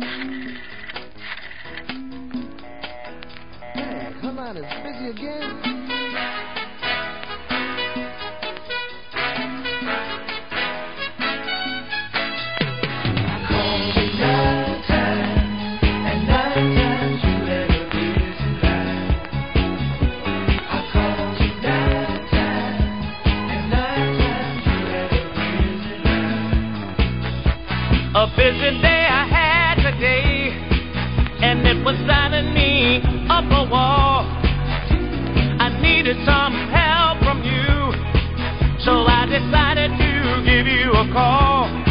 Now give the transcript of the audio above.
Hey, her line is busy again. A busy day I had today, and it was driving me up a wall. I needed some help from you, so I decided to give you a call.